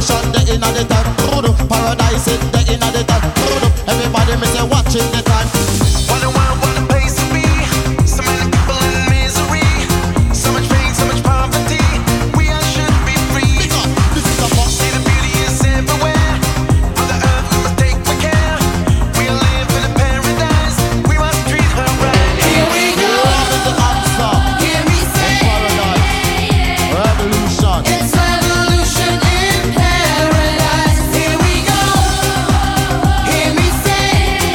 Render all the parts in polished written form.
Revolution, the inna the time. Paradise in the inna the time. Everybody me say watching the time. What a world, what a place to be. So many people in misery. So much pain, so much poverty. We all should be free. This is a box. See the beauty is everywhere. On the earth we must take good care. We live in a paradise. We must treat her right. Here we go. Love is the answer. Hear me say, Paradise. Revolution. it's revolution in paradise. Here we go. Hear me say,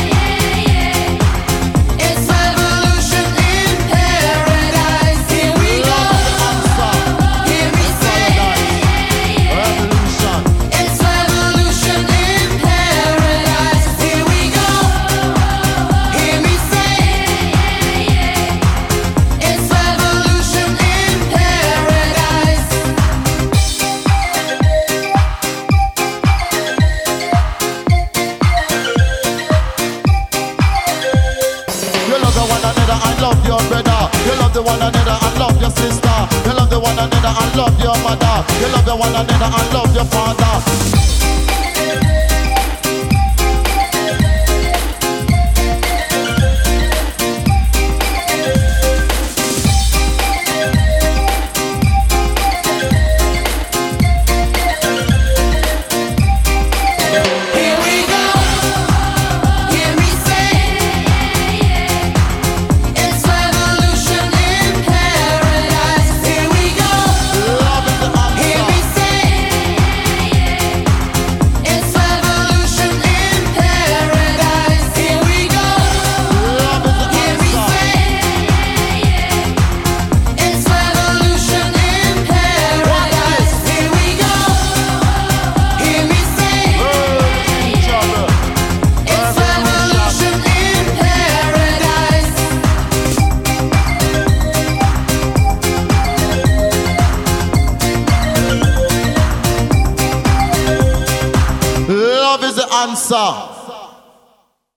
it's revolution in paradise. Here we go. Hear me say, Revolution. it's revolution in paradise. Here we go. Hear me say, it's revolution in paradise. You love the one another and love your brother. You love the one another and love your sister. You love the one another and love your mother. You love the one another and love your father. Here we go. Hear me say, it's revolution in paradise. Here we go. Love is the Hear me answer. say, it's revolution in paradise. Here we go. Love is the Hear me answer. say, it's revolution in paradise. Here we go. Hear me say, Each other. it's revolution in paradise. Love is the answer.